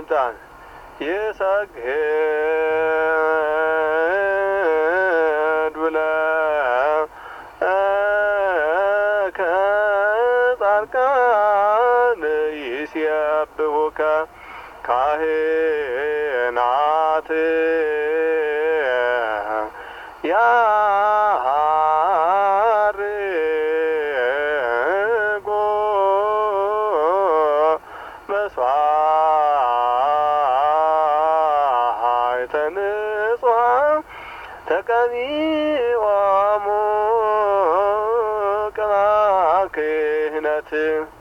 ስልጣን ይሰግድ ለከ ጻድቃን ይሴብሑከ ካህናት ያርጎ መስዋዕተ ንጹሐን ተቀቢኦሙ ቅብአ ክህነት